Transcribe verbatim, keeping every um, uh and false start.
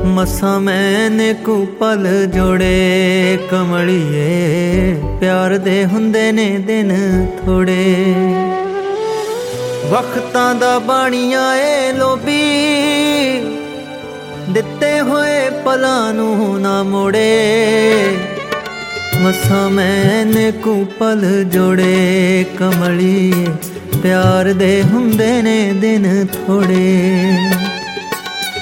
ਮਸਾਂ ਮੈਨੇ ਕੂ ਪਲ ਜੋੜੇ ਕਮਲੀਏ, ਪਿਆਰ ਦੇ ਹੁੰਦੇ ਨੇ ਦਿਨ ਥੋੜੇ। ਵਕਤਾਂ ਦਾ ਬਾਣੀਆਂ ਏ ਲੋਭੀ, ਦਿੱਤੇ ਹੋਏ ਪਲਾਂ ਨੂੰ ਨਾ ਮੋੜੇ। ਮਸਾਂ ਮੈਨੇ ਕੂ ਪਲ ਜੋੜੇ ਕਮਲੀਏ, ਪਿਆਰ ਦੇ ਹੁੰਦੇ ਨੇ ਦਿਨ ਥੋੜੇ।